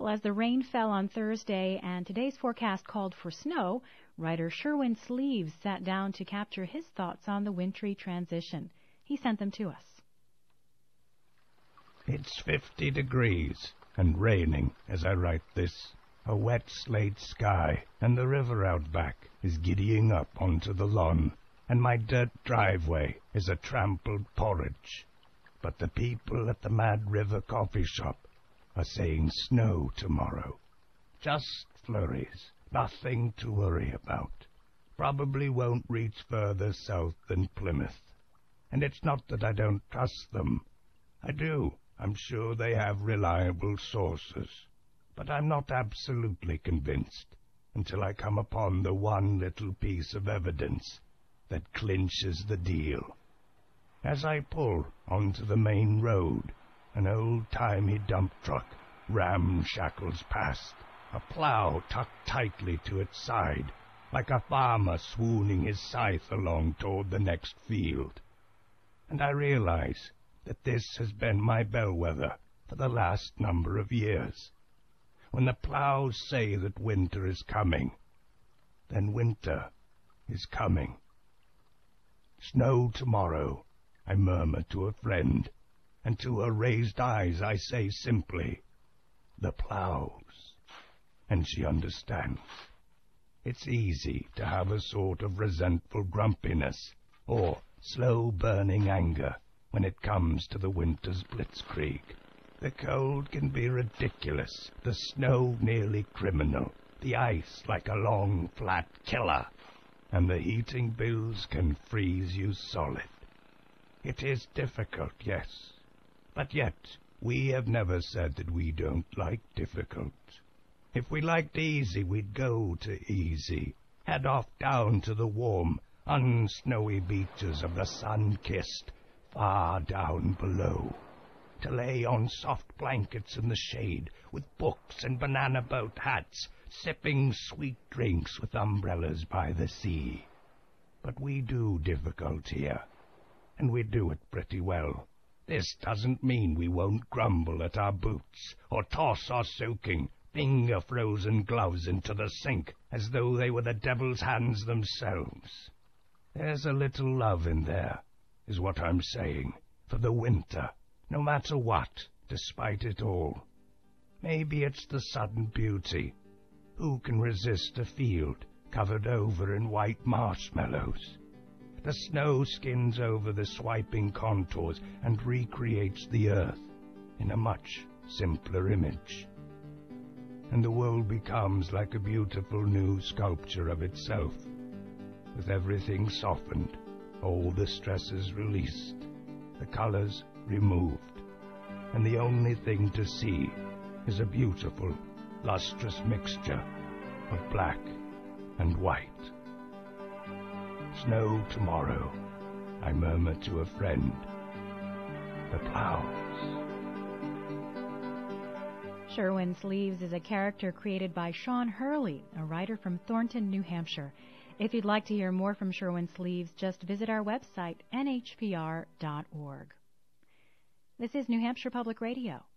Well, as the rain fell on Thursday and today's forecast called for snow, writer Sherwin Sleeves sat down to capture his thoughts on the wintry transition. He sent them to us. It's 50 degrees and raining as I write this. A wet slate sky, and the river out back is giddying up onto the lawn, and my dirt driveway is a trampled porridge. But the people at the Mad River coffee shop are saying snow tomorrow. Just flurries, nothing to worry about. Probably won't reach further south than Plymouth. And it's not that I don't trust them. I do. I'm sure they have reliable sources. But I'm not absolutely convinced until I come upon the one little piece of evidence that clinches the deal. As I pull onto the main road, an old-timey dump truck ramshackles past, a plow tucked tightly to its side, like a farmer swooning his scythe along toward the next field. And I realize that this has been my bellwether for the last number of years. When the plows say that winter is coming, then winter is coming. Snow tomorrow, I murmur to a friend, and to her raised eyes I say simply, the plows. And she understands. It's easy to have a sort of resentful grumpiness, or slow-burning anger, when it comes to the winter's blitzkrieg. The cold can be ridiculous, the snow nearly criminal, the ice like a long, flat killer, and the heating bills can freeze you solid. It is difficult, yes, but yet we have never said that we don't like difficult. If we liked easy, we'd go to easy, head off down to the warm, unsnowy beaches of the sun-kissed, far down below, to lay on soft blankets in the shade with books and banana boat hats, sipping sweet drinks with umbrellas by the sea. But we do difficult here, and we do it pretty well. This doesn't mean we won't grumble at our boots, or toss our soaking, finger-frozen gloves into the sink as though they were the devil's hands themselves. There's a little love in there, is what I'm saying, for the winter, no matter what, despite it all. Maybe it's the sudden beauty. Who can resist a field covered over in white marshmallows? The snow skins over the swiping contours and recreates the earth in a much simpler image. And the world becomes like a beautiful new sculpture of itself, with everything softened, all the stresses released, the colors removed, and the only thing to see is a beautiful, lustrous mixture of black and white. Snow tomorrow, I murmur to a friend. The plows. Sherwin Sleeves is a character created by Sean Hurley, a writer from Thornton, New Hampshire. If you'd like to hear more from Sherwin Sleeves, just visit our website, nhpr.org. This is New Hampshire Public Radio.